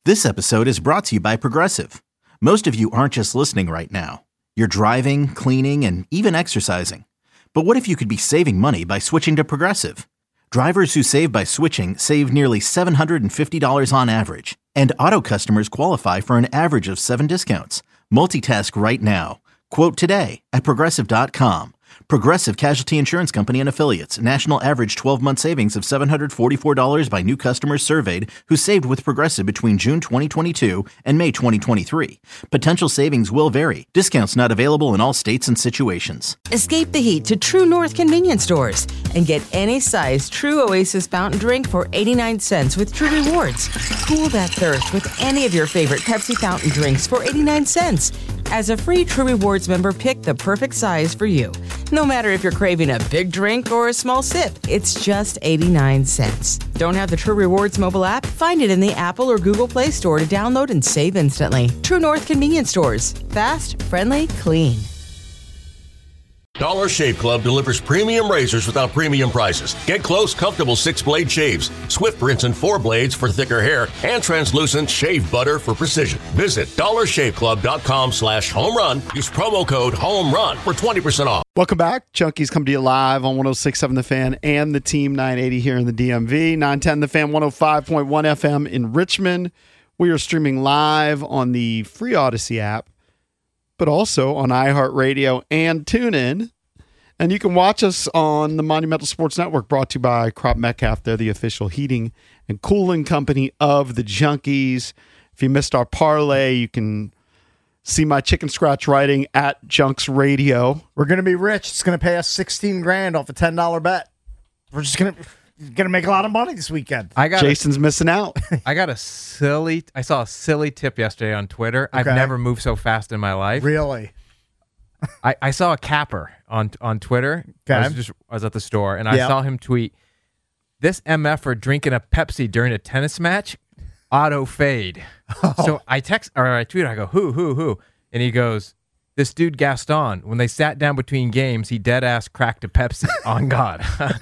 This episode is brought to you by Progressive. Most of you aren't just listening right now. You're driving, cleaning, and even exercising. But what if you could be saving money by switching to Progressive? Drivers who save by switching save nearly $750 on average. And auto customers qualify for an average of 7 discounts. Multitask right now. Quote today at Progressive.com. Progressive Casualty Insurance Company and Affiliates. National average 12-month savings of $744 by new customers surveyed who saved with Progressive between June 2022 and May 2023. Potential savings will vary. Discounts not available in all states and situations. Escape the heat to True North convenience stores and get any size True Oasis fountain drink for 89 cents with True Rewards. Cool that thirst with any of your favorite Pepsi fountain drinks for 89 cents. As a free True Rewards member, pick the perfect size for you. No matter if you're craving a big drink or a small sip, it's just 89 cents. Don't have the True Rewards mobile app? Find it in the Apple or Google Play Store to download and save instantly. True North convenience stores. Fast, friendly, clean. Dollar Shave Club delivers premium razors without premium prices. Get close, comfortable 6-blade shaves, swift rinse and 4 blades for thicker hair, and translucent shave butter for precision. Visit dollarshaveclub.com/home run. Use promo code HOMERUN for 20% off. Welcome back. Junkies come to you live on 106.7 The Fan and the Team 980 here in the DMV. 910 The Fan, 105.1 FM in Richmond. We are streaming live on the free Odyssey app, but also on iHeartRadio and TuneIn. And you can watch us on the Monumental Sports Network, brought to you by Crop Metcalf. They're the official heating and cooling company of the Junkies. If you missed our parlay, you can see my chicken scratch writing at Junks Radio. We're going to be rich. It's going to pay us $16,000 off a $10 bet. We're just going to make a lot of money this weekend. Jason's missing out. I saw a silly tip yesterday on Twitter. Okay. I've never moved so fast in my life. Really? I saw a capper on Twitter. Okay. I was at the store, and I saw him tweet, "This MF-er drinking a Pepsi during a tennis match, auto fade." Oh. So I tweet, I go, who? And he goes, "This dude Gaston, when they sat down between games, he dead ass cracked a Pepsi on God."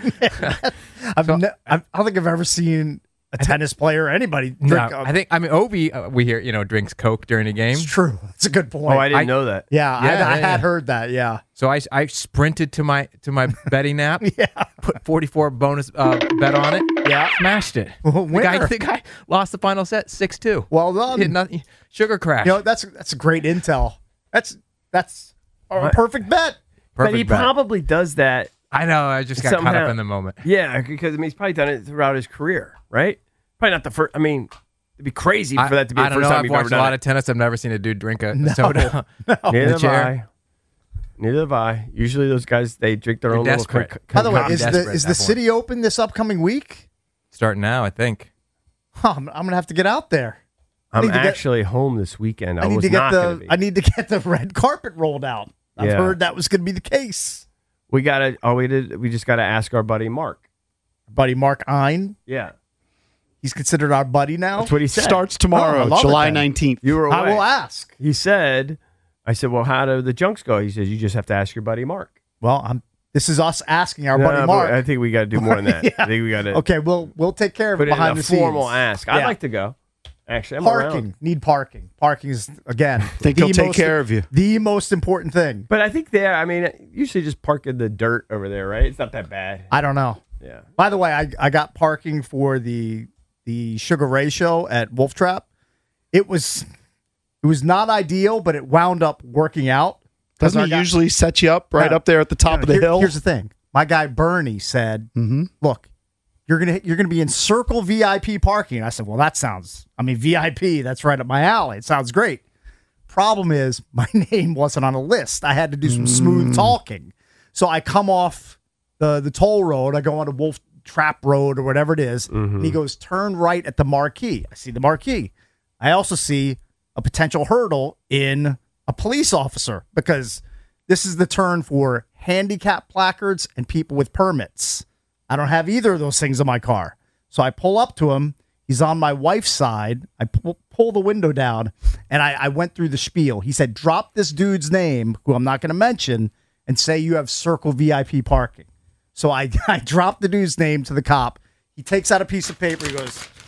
I don't think I've ever seen a tennis player or anybody drink. Obi, we hear, drinks Coke during a game. It's true. It's a good point. Oh, I didn't know that. Yeah, I had heard that. Yeah. So I sprinted to my betting app. Yeah. Put 44 bonus bet on it. Yeah. Smashed it. Winner. The guy lost the final set 6-2. Well done. Sugar crash. That's a great intel. That's a perfect bet. But he probably does that. I know. I just got caught up in the moment. Yeah, because he's probably done it throughout his career, right? Probably not the first. It'd be crazy for that to be the first time you've ever done it. I've watched a lot of tennis. I've never seen a dude drink a soda. Neither have I. Usually those guys, they drink their own little By the way, is the city open this upcoming week? Starting now, I think. I'm going to have to get out there. I'm actually home this weekend. I need to get the red carpet rolled out. I've heard that was going to be the case. We just gotta ask our buddy Mark. Buddy Mark Ein? Yeah. He's considered our buddy now? That's what he said. Starts tomorrow, July 19th. You were away. I will ask. I said, well, how do the Junks go? He says, you just have to ask your buddy Mark. Well, this is us asking our buddy Mark. I think we got to do more than that. Yeah. I think we got to. Okay, we'll take care of it behind the scenes. Formal ask. I'd like to go. Actually, I'm parking. around. Need parking. Parking is, again, think he'll take care of you. The most important thing. But I think usually just park in the dirt over there, right? It's not that bad. I don't know. Yeah. By the way, I got parking for the Sugar Ray show at Wolf Trap. It was not ideal, but it wound up working out. Doesn't he usually set you up up there at the top of the hill? Here's the thing. My guy Bernie said, look, you're gonna be in Circle VIP parking. I said, well, that sounds, VIP, that's right up my alley. It sounds great. Problem is, my name wasn't on a list. I had to do some smooth talking. So I come off the toll road. I go onto Wolf Trap Road or whatever it is. And he goes, turn right at the marquee. I see the marquee. I also see a potential hurdle in a police officer because this is the turn for handicap placards and people with permits. I don't have either of those things in my car. So I pull up to him. He's on my wife's side. I pull the window down, and I went through the spiel. He said, drop this dude's name, who I'm not going to mention, and say you have Circle VIP parking. So I dropped the dude's name to the cop. He takes out a piece of paper. He goes,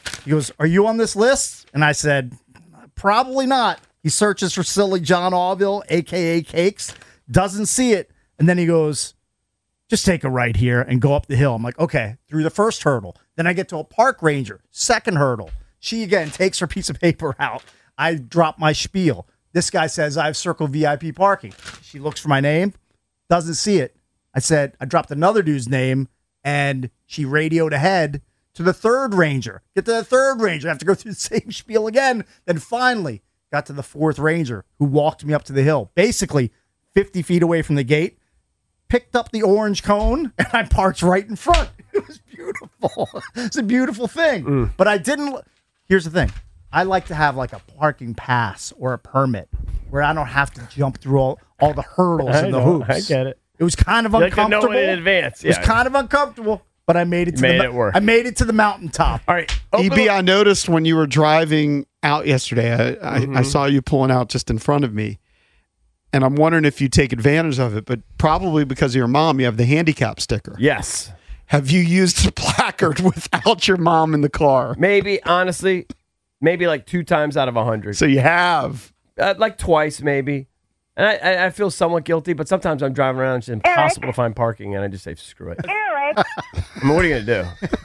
He goes, "Are you on this list?" And I said, "Probably not." He searches for Silly John Allville, a.k.a. Cakes, doesn't see it. And then he goes, "Just take a right here and go up the hill." I'm like, okay, through the first hurdle. Then I get to a park ranger, second hurdle. She, again, takes her piece of paper out. I drop my spiel. This guy says, "I have Circle VIP parking." She looks for my name, doesn't see it. I dropped another dude's name, and she radioed ahead to the third ranger. Get to the third ranger. I have to go through the same spiel again. Then finally got to the fourth ranger, who walked me up to the hill, basically 50 feet away from the gate, picked up the orange cone, and I parked right in front. It was beautiful. It's a beautiful thing. But I didn't. Here's the thing. I like to have like a parking pass or a permit where I don't have to jump through all the hurdles and the hoops. I get it. It was kind of uncomfortable. Like to know it in advance. It was kind of uncomfortable, but I made it to it work. I made it to the mountaintop. All right. EB, I noticed when you were driving out yesterday, I saw you pulling out just in front of me. And I'm wondering if you take advantage of it, but probably because of your mom, you have the handicap sticker. Yes. Have you used the placard without your mom in the car? Maybe, honestly, maybe like 2 times out of 100. So you have. Like twice, maybe. And I feel somewhat guilty, but sometimes I'm driving around and it's impossible to find parking, and I just say, screw it. Eric. I mean, what are you going to do?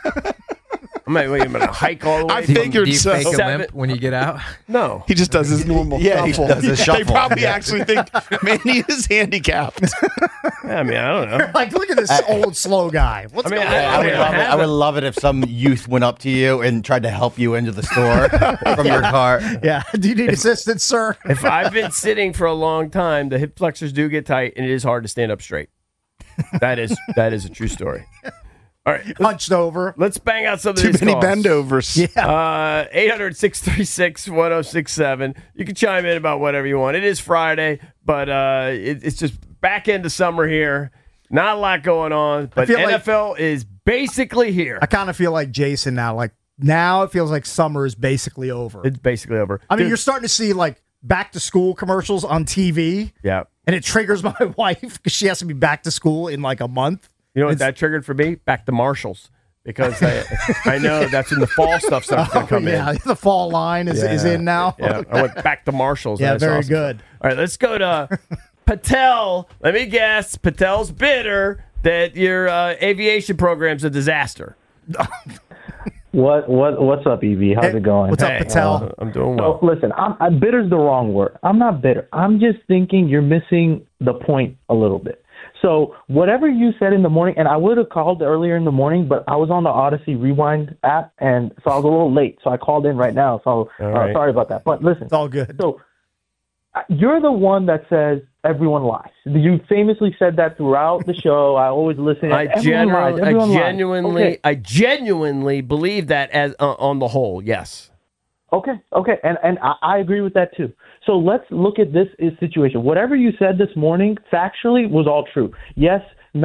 I'm going to hike all the way. I figured Do you so. fake a limp when you get out? No. He just does his normal Yeah, he shuffle. does his shuffle. They probably actually think, man, he is handicapped. I mean, I don't know. Like, look at this old slow guy. What's going on? I would love it if some youth went up to you and tried to help you into the store from your car. Yeah. Do you need assistance, sir? If I've been sitting for a long time, the hip flexors do get tight, and it is hard to stand up straight. That is a true story. All right, Hunched over. let's bang out some of Too these many calls. bendovers. Yeah. 800-636-1067. You can chime in about whatever you want. It is Friday, but it's just back into summer here. Not a lot going on, but NFL is basically here. I kind of feel like Jason now. Like, now it feels like summer is basically over. It's basically over. I mean, Dude, you're starting to see like back to school commercials on TV. yeah. And it triggers my wife because she has to be back to school in like a month. You know what that triggered for me? Back to Marshalls. Because I know that's when the fall stuff's going to come yeah, in. the fall line is in now. Yeah, I went back to Marshalls. Yeah, and I very saw good. All right, let's go to Patel. Let me guess. Patel's bitter that your aviation program's a disaster. What's up, EV? How's it going? What's up, Patel? I'm doing well. Well, listen, bitter's the wrong word. I'm not bitter. I'm just thinking you're missing the point a little bit. So whatever you said in the morning, and I would have called earlier in the morning, but I was on the Odyssey Rewind app, and so I was a little late. So I called in right now. So right. Sorry about that. But listen, It's all good. so you're the one that says everyone lies. You famously said that throughout the show. I always listen. I Everyone lies. genuinely believe that as on the whole, yes. Okay, and I agree with that too. So let's look at this situation. Whatever you said this morning, factually, was all true. Yes,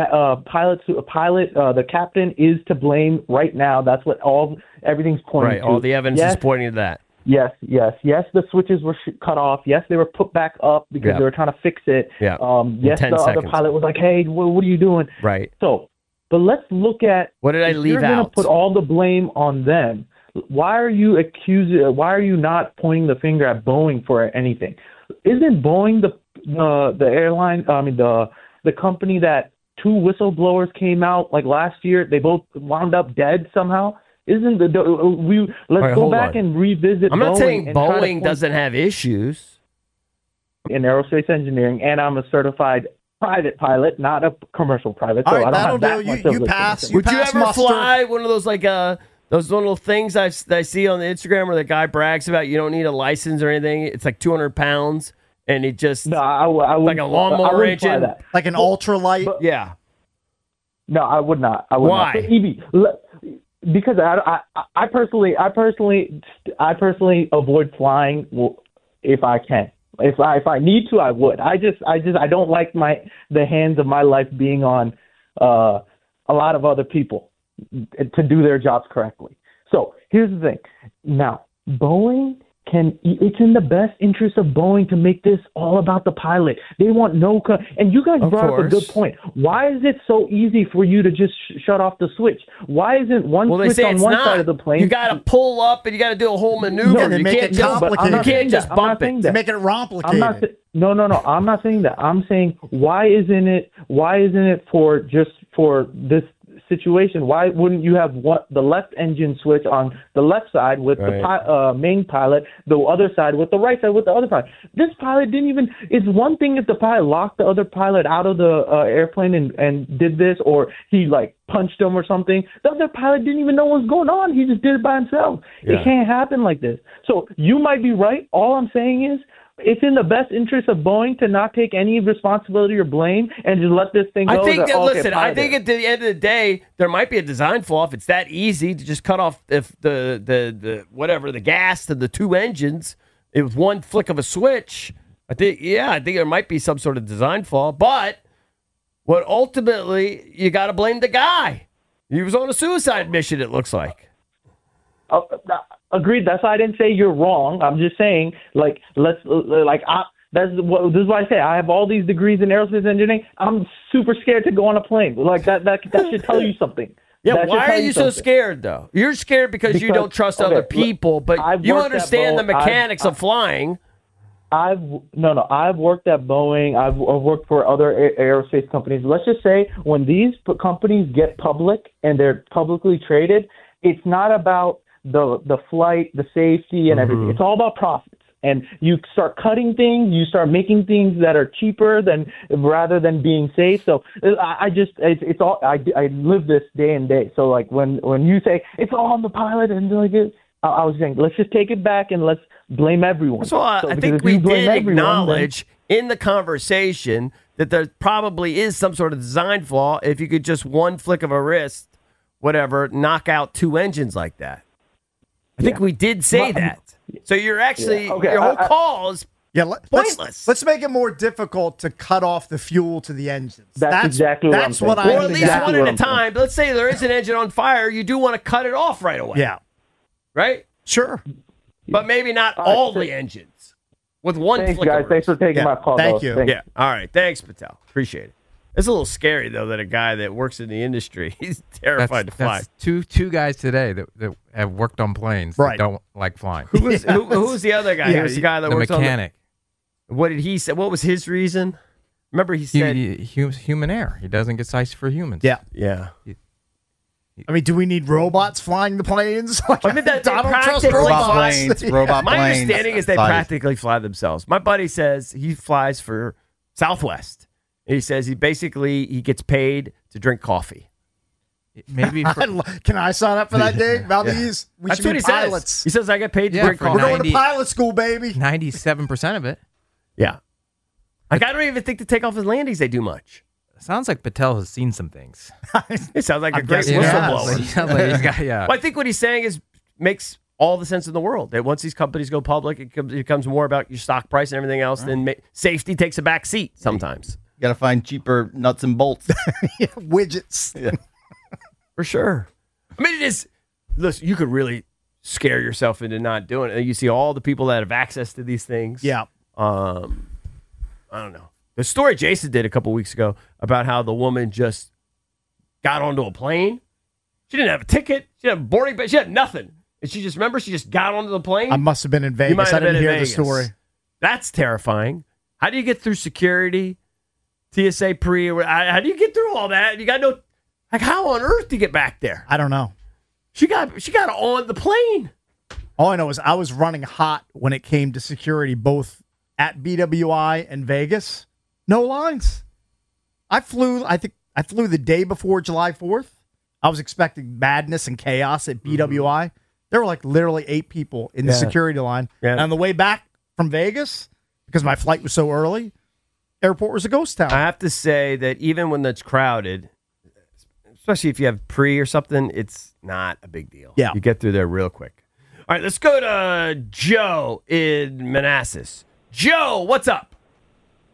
the captain is to blame right now. That's what everything's pointing to. Right, all the evidence is pointing to that. Yes. The switches were cut off. Yes, they were put back up because they were trying to fix it. Yeah. Yes, the other pilot was like, "Hey, what are you doing?" Right. So, but let's look at what did I leave you're going out? to put all the blame on them. Why are you Why are you not pointing the finger at Boeing for anything? Isn't Boeing the airline? I mean the company that 2 whistleblowers came out like last year? They both wound up dead somehow. Let's go back and revisit. I'm not Boeing saying and Boeing doesn't have issues in aerospace engineering, and I'm a certified private pilot, not a commercial private. All So right, I don't that'll have that do. much You of a pass. thing. Would you pass ever muster. fly one of those like those little things that I see on the Instagram where the guy brags about you don't need a license or anything? It's like 200 pounds, and it just No, I would like a lawnmower engine. that. Like an ultralight. Yeah. No, I would not. I would Why? not. Because I personally avoid flying if I can. If I need to, I would. I don't like the hands of my life being on a lot of other people to do their jobs correctly. So here's the thing. Now, Boeing it's in the best interest of Boeing to make this all about the pilot. They want and you guys brought up a good point. Why is it so easy for you to just shut off the switch? Why isn't one switch on one side of the plane? You got to pull up and you got to do a whole maneuver. No, you can't just bump it. They're making it complicated. No. I'm not saying that. I'm saying why isn't it for this situation? Why wouldn't you have the left engine switch on the left side with the main pilot, the other side with the right side with the other pilot? This pilot didn't even. It's one thing if the pilot locked the other pilot out of the airplane and did this, or he like punched him or something. The other pilot didn't even know what was going on. He just did it by himself. Yeah. It can't happen like this. So you might be right. All I'm saying is, it's in the best interest of Boeing to not take any responsibility or blame and just let this thing go. I think I think at the end of the day, there might be a design flaw if it's that easy to just cut off the gas to the two engines. It was one flick of a switch. I think there might be some sort of design flaw, but what ultimately you got to blame the guy. He was on a suicide mission, it looks like. Agreed. That's why I didn't say you're wrong. I'm just saying, this is what I say. I have all these degrees in aerospace engineering. I'm super scared to go on a plane. Like that should tell you something. Yeah, why are you so scared though? You're scared because you don't trust other people, but you understand the mechanics of flying. I've worked at Boeing. I've worked for other aerospace companies. Let's just say when these companies get public and they're publicly traded, it's not about the flight, the safety, and everything. It's all about profits. And you start cutting things, you start making things that are cheaper rather than being safe. So I live this day and day. So like when you say it's all on the pilot and like it, I was saying let's just take it back and let's blame everyone. So I think we did acknowledge in the conversation that there probably is some sort of design flaw if you could just one flick of a wrist, whatever, knock out two engines like that. I think we did say that. So you're actually, your whole call is pointless. Let's make it more difficult to cut off the fuel to the engines. That's exactly what I'm saying. Or at least one at a time. Let's say there is an engine on fire. You do want to cut it off right away. Yeah. Right? Sure. But maybe not all the engines. With one Thanks, flick guys. Thanks for taking my call. Thank you. Yeah. All right. Thanks, Patel. Appreciate it. It's a little scary, though, that a guy that works in the industry, he's terrified to fly. That's two guys today that have worked on planes that don't like flying. Who was the other guy? He was the guy that works mechanic. What did he say? What was his reason? Remember he said... human error. He doesn't get size for humans. Yeah. Yeah. I mean, do we need robots flying the planes? I mean, I don't trust robot planes. My understanding is they practically fly themselves. My buddy says he flies for Southwest. He says he gets paid to drink coffee. Maybe can I sign up for that, Dave? Valdez? We That's should what be he pilots. says. He says I get paid to drink coffee. We're going to pilot school, baby. 97% of it. Yeah. I don't even think to take off his landings they do much. Sounds like Patel has seen some things. It sounds like a great whistleblower. Yeah. Well, I think what he's saying makes all the sense in the world. That once these companies go public, it becomes more about your stock price and everything else. Then safety takes a back seat sometimes. You got to find cheaper nuts and bolts. Widgets. Yeah. For sure. I mean, it is. Listen, you could really scare yourself into not doing it. You see all the people that have access to these things. Yeah. I don't know. The story Jason did a couple weeks ago about how the woman just got onto a plane. She didn't have a ticket. She didn't have a boarding pass. She had nothing. And she just got onto the plane. I must have been in Vegas. I didn't hear the story. That's terrifying. How do you get through security? TSA pre? How do you get through all that? You got no... Like, how on earth do you get back there? I don't know. She got on the plane. All I know is I was running hot when it came to security, both at BWI and Vegas. No lines. I flew the day before July 4th. I was expecting madness and chaos at BWI. There were like literally 8 people in the security line. Yeah. And on the way back from Vegas, because my flight was so early, airport was a ghost town. I have to say that even when it's crowded, especially if you have pre or something, it's not a big deal. Yeah. You get through there real quick. All right, let's go to Joe in Manassas. Joe, what's up?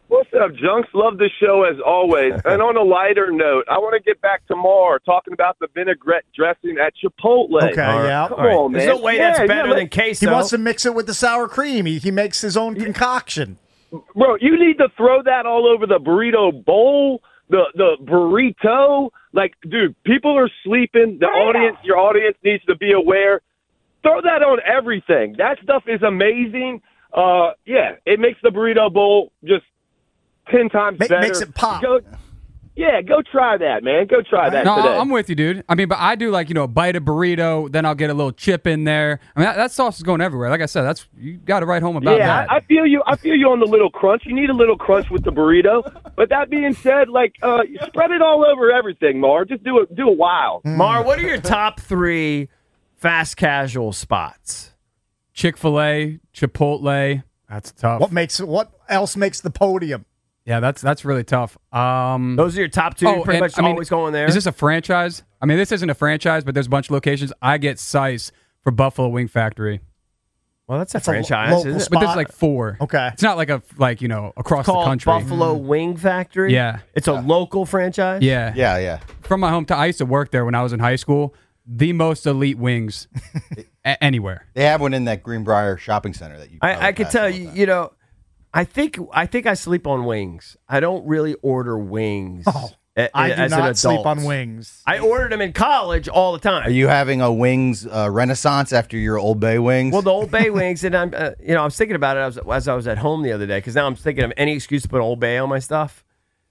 What's up, Junks? Love the show as always. And on a lighter note, I want to get back to Mar talking about the vinaigrette dressing at Chipotle. Okay, yeah. Come on, man. There's no way that's better than queso. He wants to mix it with the sour cream. He makes his own concoction. Bro, you need to throw that all over the burrito bowl, the burrito. Like, dude, people are sleeping. Your audience needs to be aware. Throw that on everything. That stuff is amazing. It makes the burrito bowl just 10 times better. Makes it pop. Go try that, man. Go try that no, today. I'm with you, dude. I mean, but I do like, a bite of burrito, then I'll get a little chip in there. I mean, that sauce is going everywhere. Like I said, you got to write home about that. I feel you. I feel you on the little crunch. You need a little crunch with the burrito. But that being said, spread it all over everything, Mar. Just do it wild. Mar, what are your top 3 fast casual spots? Chick-fil-A, Chipotle. That's tough. What else makes the podium? Yeah, that's really tough. Those are your top 2. Pretty much always going there. Is this a franchise? I mean, this isn't a franchise, but there's a bunch of locations. I get Sice for Buffalo Wing Factory. Well, that's a franchise, isn't it? But there's 4. Okay. It's not across the country. Buffalo Wing Factory? Yeah. It's a local franchise? Yeah. Yeah. From my hometown, I used to work there when I was in high school. The most elite wings anywhere. They have one in that Greenbrier shopping center that you. I could tell you, I think I sleep on wings. I don't really order wings. I do not sleep on wings. I ordered them in college all the time. Are you having a wings renaissance after your Old Bay wings? Well, the Old Bay wings, and I was thinking about it as I was at home the other day, because now I'm thinking of any excuse to put Old Bay on my stuff.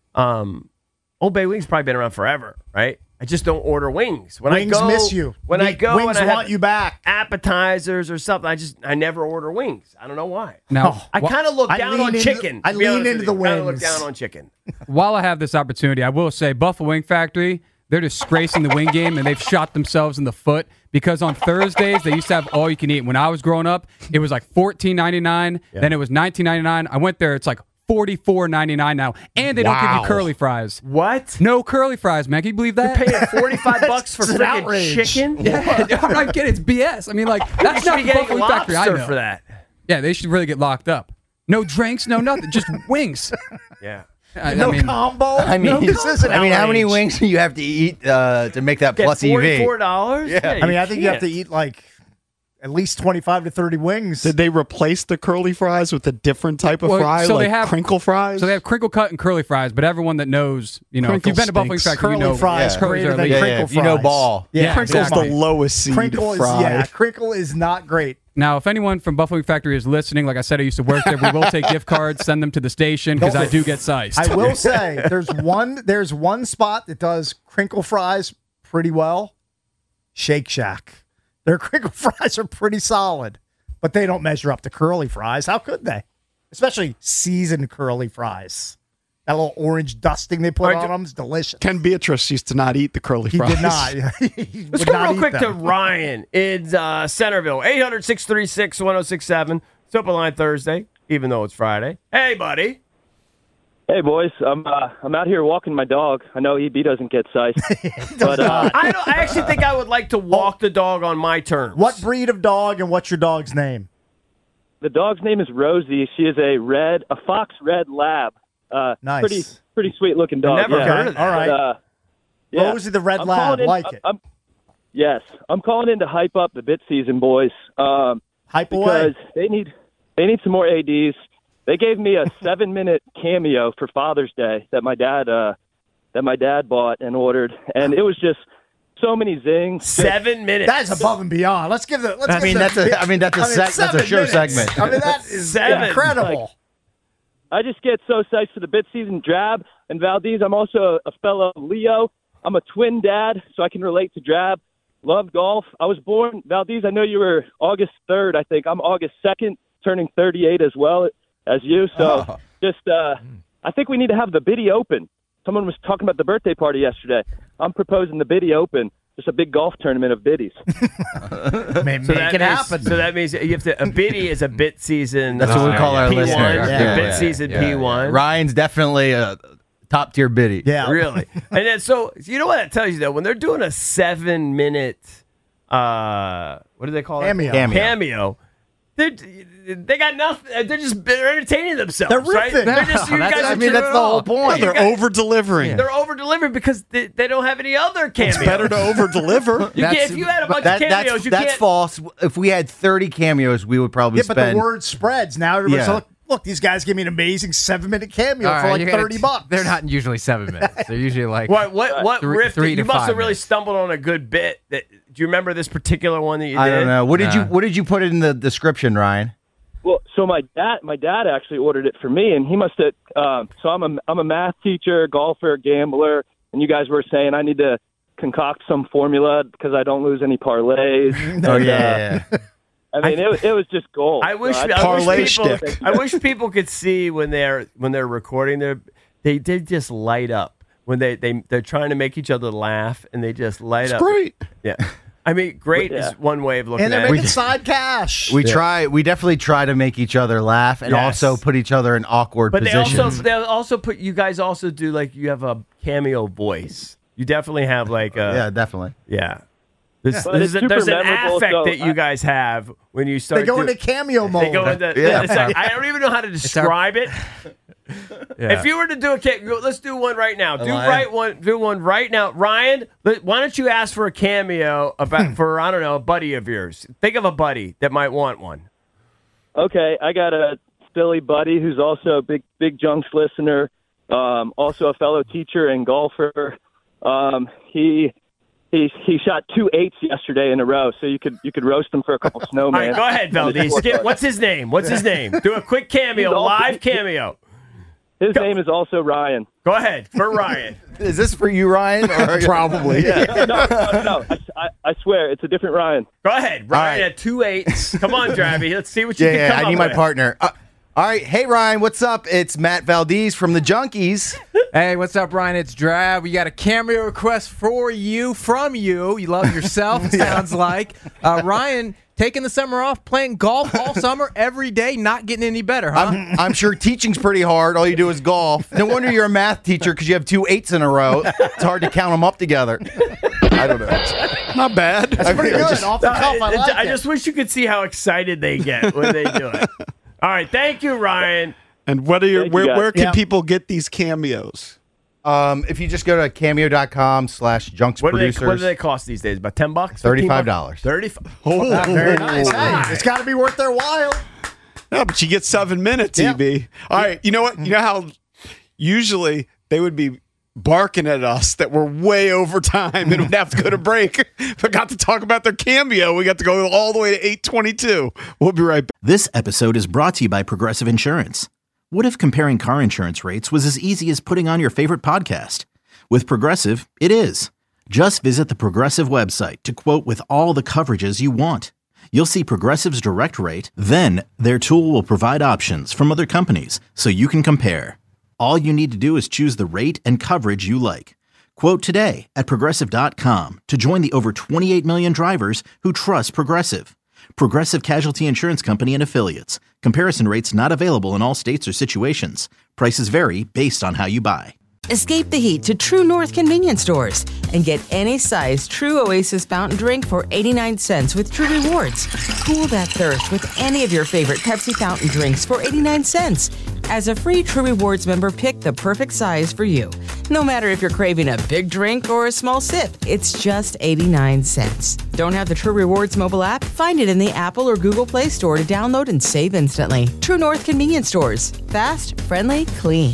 Old Bay wings probably been around forever, right? I just don't order wings. Wings miss you. When I go, wings and I want you back. Appetizers or something. I never order wings. I don't know why. Now, I kind of look down on chicken. I lean into the wings. I look down on chicken. While I have this opportunity, I will say Buffalo Wing Factory, they're disgracing the wing game, and they've shot themselves in the foot because on Thursdays they used to have all you can eat. When I was growing up, it was like $14.99, then it was $19.99. I went there, it's like $44.99 now, and they don't give you curly fries. What? No curly fries, man. Can you believe that? You're paying $45 for freaking chicken? Yeah, I'm not kidding. It's BS. I mean, that's not the Buffalo Wing Factory. I know for that. Yeah, they should really get locked up. No drinks, no nothing, just wings. Yeah. Combo. I mean, this isn't how many wings do you have to eat to make that plus EV? $44? Yeah. I think you have to eat at least 25 to 30 wings. Did they replace the curly fries with a different type of fry, so like they have crinkle fries? So they have crinkle cut and curly fries, but everyone that knows, if you've been to Buffalo Wing Factory, curly fries greater than crinkle fries. You know ball. Yeah, crinkle's exactly. the lowest seed fry. Crinkle is not great. Now, if anyone from Buffalo Wing Factory is listening, like I said, I used to work there. We will take gift cards, send them to the station because I do get sized. I will say there's one spot that does crinkle fries pretty well. Shake Shack. Their crinkle fries are pretty solid, but they don't measure up to curly fries. How could they? Especially seasoned curly fries. That little orange dusting they put on them is delicious. Ken Beatrice used to not eat the curly fries. He did not. Let's go real quick to Ryan in Centerville. 800-636-1067. Simple Line Thursday, even though it's Friday. Hey, buddy. Hey, boys. I'm out here walking my dog. I know EB doesn't get sized. But I actually think I would like to walk the dog on my terms. What breed of dog and what's your dog's name? The dog's name is Rosie. She is a fox red lab. Nice. Pretty sweet looking dog. I've never heard of that. All right. Yeah. Rosie the red lab. Like it. Yes. I'm calling in to hype up the bit season, boys. Hype because away. they need some more ADs. They gave me a 7-minute cameo for Father's Day that my dad bought and ordered, and it was just so many zings. 7 minutes. That's above and beyond. That's a sure segment. I mean, that is incredible. I just get so psyched for the bit season. Drab and Valdez. I'm also a fellow Leo. I'm a twin dad, so I can relate to Drab. Love golf. I was born, Valdez, I know you were August 3rd, I think. I'm August 2nd, turning 38 as well as you. So I think we need to have the Biddy Open. Someone was talking about the birthday party yesterday. I'm proposing the Biddy Open. Just a big golf tournament of biddies. Make it happen. So that means you have to. A biddy is a bit season. That's what we call our P1, listeners. Bit season P1. Ryan's definitely a top tier biddy. Yeah, really. And then so you know what that tells you though, when they're doing a 7-minute, what do they call it? Cameo. Cameo. they got nothing. They're entertaining themselves. They're right? riffing. They're just, you guys are that's the whole point. They're over-delivering. They're over-delivering because they don't have any other cameos. It's better to over-deliver. If you had a bunch of cameos, you that's can't. false. If we had 30 cameos, we would probably But spend. the word spreads. Now everybody's Yeah. like, look, these guys give me an amazing 7-minute cameo All for right, like you gotta- $30. They're not usually 7 minutes. They're usually like What riff? three You to must 5 have really minutes. stumbled on a good bit. Do you remember this particular one that you did? I don't know. What did you put in the description, Ryan? Well, so my dad actually ordered it for me, and he must have. So I'm a math teacher, golfer, gambler, and you guys were saying I need to concoct some formula because I don't lose any parlays. Oh yeah. I mean, it was just gold. I wish people could see when they're recording. They just light up when they're trying to make each other laugh, and they just light up. Great. Yeah. I mean, great is one way of looking And at they're it. making side cash. We definitely try to make each other laugh and Yes. also put each other in awkward But positions. they also put you guys also do like you have a cameo voice. You definitely have like a yeah, definitely. yeah. But it's super There's an memorable, affect so that you guys have when you start. They go into cameo mode. They go into. I don't even know how to describe it. If you were to do a cameo, let's do one right now. Do one right now, Ryan. Why don't you ask for a cameo for I don't know, a buddy of yours? Think of a buddy that might want one. Okay, I got a silly buddy who's also a big Junks listener, also a fellow teacher and golfer. He shot 2 8s yesterday in a row, so you could roast him for a couple snowmen. All right, go ahead, Valdez. What's his name? Do a quick cameo, live cameo. His name is also Ryan. Go ahead, for Ryan. Is this for you, Ryan? Or Probably. Yeah. No. I swear, it's a different Ryan. Go ahead, Ryan at 2 8s. Come on, Drabby. Let's see what you can come I need up my with. partner. All right, hey Ryan, what's up? It's Matt Valdez from the Junkies. Hey, what's up, Ryan? It's Drab. We got a cameo request from you. You love yourself, it sounds like. Ryan, taking the summer off, playing golf all summer, every day, not getting any better, huh? I'm sure teaching's pretty hard. All you do is golf. No wonder you're a math teacher because you have 2 8s in a row. It's hard to count them up together. I don't know. Not bad. That's pretty good. Off the cuff, I like I it. just wish you could see how excited they get when they do it. All right, thank you, Ryan. And Thank you, where guys. can people get these cameos? If you just go to cameo.com/junksproducers. What do they cost these days? About $10? $35. 35. Oh, very nice. Hey, it's got to be worth their while. No, but you get 7 minutes, Yeah. EB. All right, you know what? You know how usually they would be barking at us that we're way over time and would have to go to break. But got to talk about their cameo. We got to go all the way to 8:22. We'll be right back. This episode is brought to you by Progressive Insurance. What if comparing car insurance rates was as easy as putting on your favorite podcast? With Progressive, it is. Just visit the Progressive website to quote with all the coverages you want. You'll see Progressive's direct rate, then their tool will provide options from other companies so you can compare. All you need to do is choose the rate and coverage you like. Quote today at Progressive.com to join the over 28 million drivers who trust Progressive. Progressive Casualty Insurance Company and Affiliates. Comparison rates not available in all states or situations. Prices vary based on how you buy. Escape the heat to True North convenience stores and get any size True Oasis fountain drink for 89 cents with True Rewards. Cool that thirst with any of your favorite Pepsi fountain drinks for 89 cents. As a free True Rewards member, pick the perfect size for you. No matter if you're craving a big drink or a small sip, it's just 89 cents. Don't have the True Rewards mobile app? Find it in the Apple or Google Play Store to download and save instantly. True North convenience stores. Fast, friendly, clean.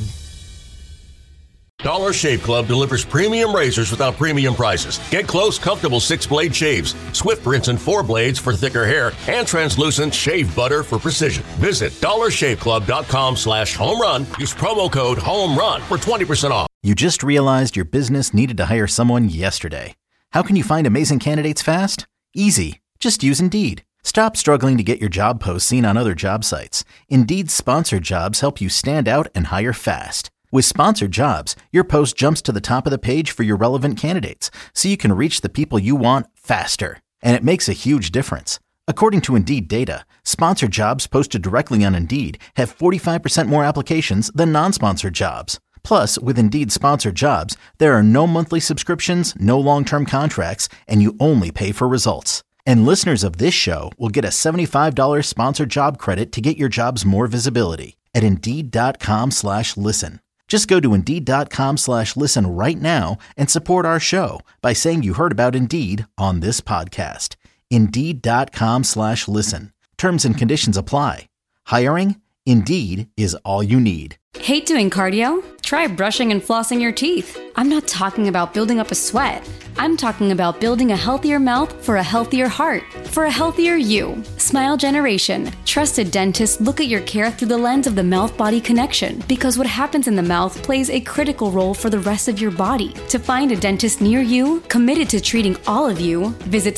Dollar Shave Club delivers premium razors without premium prices. Get close, comfortable 6-blade shaves, Swift rinse and 4 blades for thicker hair, and translucent shave butter for precision. Visit dollarshaveclub.com/home run. Use promo code HOMERUN for 20% off. You just realized your business needed to hire someone yesterday. How can you find amazing candidates fast? Easy. Just use Indeed. Stop struggling to get your job posts seen on other job sites. Indeed's sponsored jobs help you stand out and hire fast. With sponsored jobs, your post jumps to the top of the page for your relevant candidates, so you can reach the people you want faster. And it makes a huge difference. According to Indeed data, sponsored jobs posted directly on Indeed have 45% more applications than non-sponsored jobs. Plus, with Indeed sponsored jobs, there are no monthly subscriptions, no long-term contracts, and you only pay for results. And listeners of this show will get a $75 sponsored job credit to get your jobs more visibility at Indeed.com/listen. Just go to Indeed.com/listen right now and support our show by saying you heard about Indeed on this podcast. Indeed.com/listen. Terms and conditions apply. Hiring? Indeed is all you need. Hate doing cardio? Try brushing and flossing your teeth. I'm not talking about building up a sweat. I'm talking about building a healthier mouth for a healthier heart, for a healthier you. Smile Generation. Trusted dentists look at your care through the lens of the mouth-body connection, because what happens in the mouth plays a critical role for the rest of your body. To find a dentist near you, committed to treating all of you, visit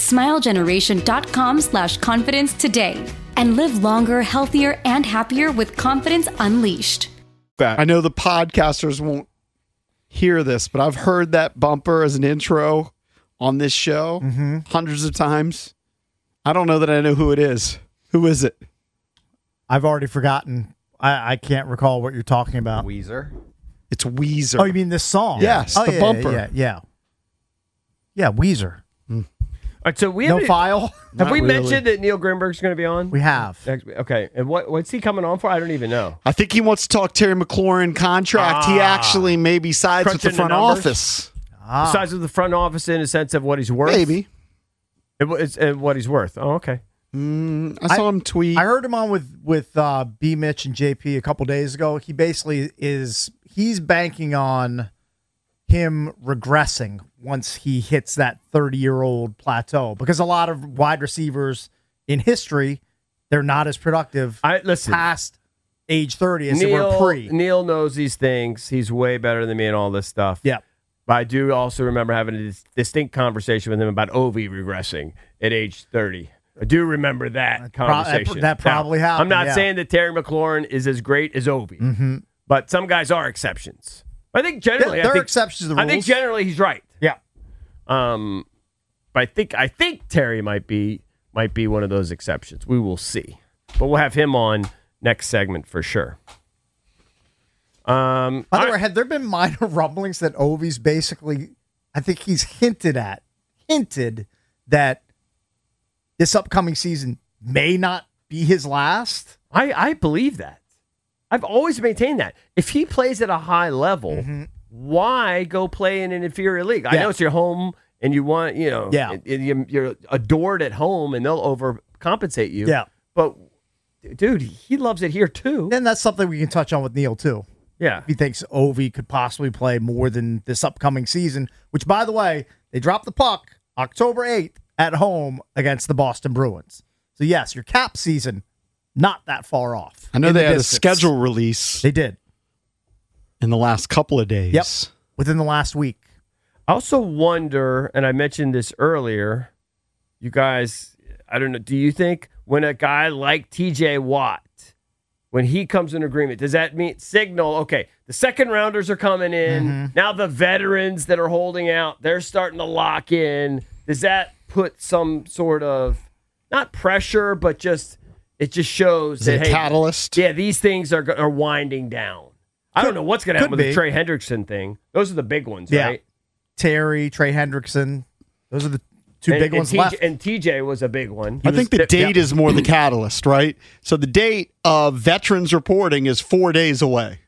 smilegeneration.com/confidence today. And live longer, healthier, and happier with confidence unleashed. I know the podcasters won't hear this, but I've heard that bumper as an intro on this show hundreds of times. I don't know that I know who it is. Who is it? I've already forgotten. I can't recall what you're talking about. Weezer. It's Weezer. Oh, you mean this song? Yes, oh, the bumper. Yeah, Weezer. All right, so we No have file? Have we really. mentioned that Neil Grimberg's going to be on? We have. Next week? Okay, and what's he coming on for? I don't even know. I think he wants to talk Terry McLaurin contract. He actually maybe sides with the Crunching the front numbers? office. Besides with the front office in a sense of what he's worth? Maybe. And what he's worth. Oh, okay. I saw him tweet. I heard him on with B. Mitch and JP a couple days ago. He basically he's banking on him regressing once he hits that 30-year-old plateau, because a lot of wide receivers in history, they're not as productive past age 30 as they were pre. Neil knows these things. He's way better than me and all this stuff. Yeah. But I do also remember having a distinct conversation with him about Ovi regressing at age 30. I do remember that conversation. That probably happened. I'm not saying that Terry McLaurin is as great as Ovi, but some guys are exceptions. I think generally, there are exceptions to the rules. I think generally he's right. Yeah. But I think Terry might be one of those exceptions. We will see. But we'll have him on next segment for sure. By the way, had there been minor rumblings that Ovi's basically, I think he's hinted that this upcoming season may not be his last? I believe that. I've always maintained that. If he plays at a high level, why go play in an inferior league? I know it's your home and you want, you're adored at home and they'll overcompensate you. Yeah. But, dude, he loves it here too. And that's something we can touch on with Neil too. Yeah. He thinks Ovi could possibly play more than this upcoming season, which, by the way, they dropped the puck October 8th at home against the Boston Bruins. So, yes, your cap season, not that far off. I know they had a schedule release. They did. In the last couple of days. Yep. Within the last week. I also wonder, and I mentioned this earlier, you guys, I don't know, do you think when a guy like TJ Watt, when he comes in agreement, does that signal, okay, the second rounders are coming in, now the veterans that are holding out, they're starting to lock in. Does that put some sort of, not pressure, but it just shows that, hey, catalyst? Yeah, these things are winding down. I don't know what's going to happen with the Trey Hendrickson thing. Those are the big ones, right? Terry, Trey Hendrickson. Those are the two big ones left. And TJ was a big one. I think the date is more the catalyst, right? So the date of veterans reporting is 4 days away.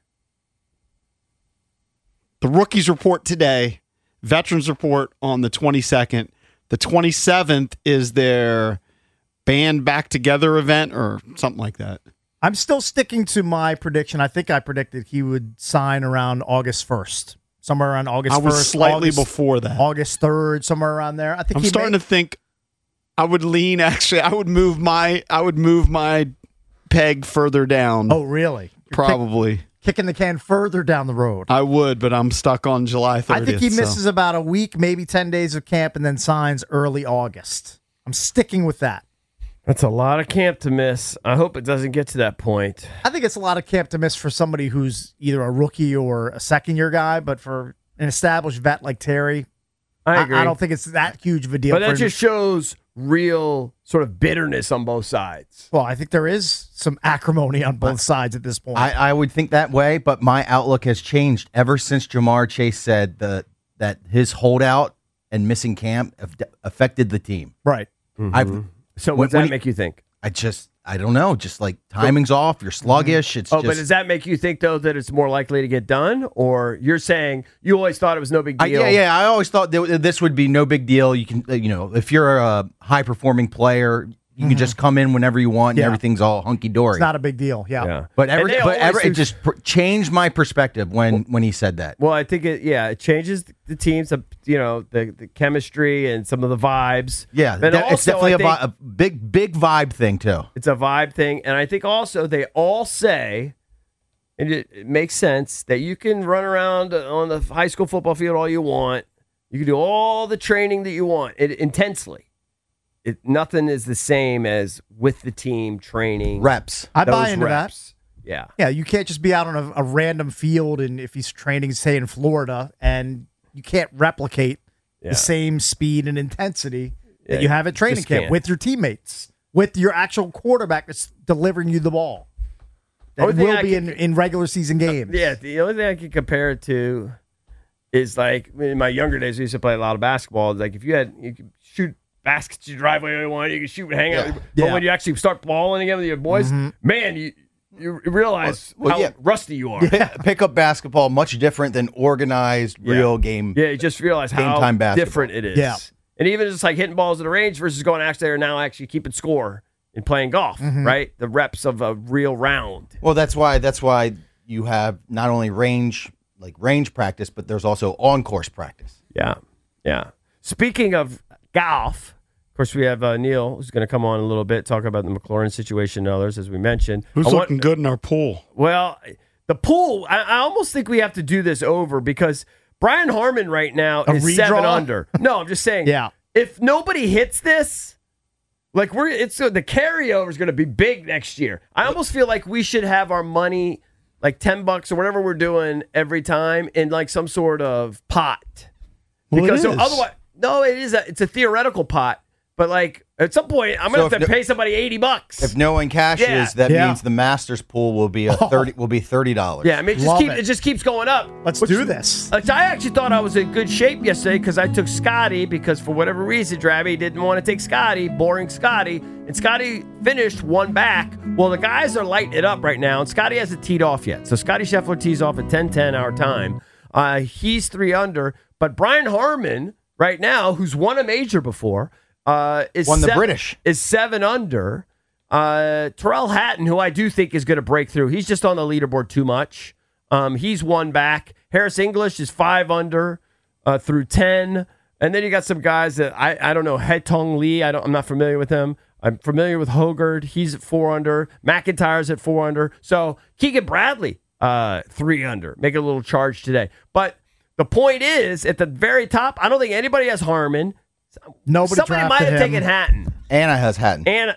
The rookies report today. Veterans report on the 22nd. The 27th is their band back together event or something like that. I'm still sticking to my prediction. I think I predicted he would sign around August 1st. Somewhere around August 1st. I was slightly before that. August 3rd, somewhere around there. I think I'm starting to think I would lean, actually, I would move my peg further down. Oh, really? Probably. Kicking the can further down the road. I would, but I'm stuck on July 30th. I think he misses about a week, maybe 10 days of camp, and then signs early August. I'm sticking with that. That's a lot of camp to miss. I hope it doesn't get to that point. I think it's a lot of camp to miss for somebody who's either a rookie or a second-year guy, but for an established vet like Terry, I agree. I don't think it's that huge of a deal. But that just shows real sort of bitterness on both sides. Well, I think there is some acrimony on both sides at this point. I would think that way, but my outlook has changed ever since Jamar Chase said that his holdout and missing camp affected the team. Right. So what does that make you think? I don't know. Just like timing's off. You're sluggish. It's but does that make you think though that it's more likely to get done, or you're saying you always thought it was no big deal? Yeah. I always thought that this would be no big deal. You can, if you're a high performing player, you can just come in whenever you want, and everything's all hunky dory. It's not a big deal. Yeah. But it just changed my perspective when he said that. Well, I think it changes the teams, the chemistry and some of the vibes. Yeah, and it's definitely a big vibe thing too. It's a vibe thing, and I think also they all say, and it makes sense, that you can run around on the high school football field all you want. You can do all the training that you want intensely. Nothing is the same as with the team training. Reps. I buy into that. Yeah. Yeah, you can't just be out on a random field, and if he's training, say, in Florida, and you can't replicate the same speed and intensity that you have at training camp with your teammates, with your actual quarterback that's delivering you the ball. That will be in regular season games. The only thing I can compare it to is like in my younger days, we used to play a lot of basketball. It's like if you could shoot baskets you drive wherever you want, you can shoot and hang out. But when you actually start balling again with your boys, man, you realize how rusty you are. Yeah, pickup basketball, much different than organized real game. Yeah, you just realize how different it is. Yeah. And even just like hitting balls at the range versus going out there and now actually keeping score and playing golf, right? The reps of a real round. Well, that's why you have not only range practice, but there's also on-course practice. Yeah. Speaking of golf, of course, we have Neil, who's going to come on a little bit, talk about the McLaurin situation and others, as we mentioned. Who's looking good in our pool? Well, the pool, I almost think we have to do this over because Brian Harman right now is 7 under. No, I'm just saying, if nobody hits this, the carryover is going to be big next year. I almost feel like we should have our money, like $10 or whatever we're doing every time, in like some sort of pot. Because otherwise, no, it's a theoretical pot. But like at some point, I'm gonna have to pay somebody $80. If no one cashes, that means the Masters pool will be $30. Yeah, I mean it just keeps going up. Let's do this. I actually thought I was in good shape yesterday because I took Scotty because for whatever reason, Drabby didn't want to take Scotty, boring Scotty, and Scotty finished one back. Well, the guys are lighting it up right now, and Scotty hasn't teed off yet. So Scotty Scheffler tees off at 10:10 our time. He's 3 under, but Brian Harman right now, who's won a major before. Is 7 under. Terrell Hatton, who I do think is going to break through. He's just on the leaderboard too much. He's 1 back. Harris English is 5 under through 10. And then you got some guys that I don't know. Hae-Tong Lee, I'm not familiar with him. I'm familiar with Hogard. He's at 4 under. McIntyre's at 4 under. So Keegan Bradley, 3 under. Make a little charge today. But the point is, at the very top, I don't think anybody has Harman. Somebody might have taken Hatton. Anna has Hatton. Anna,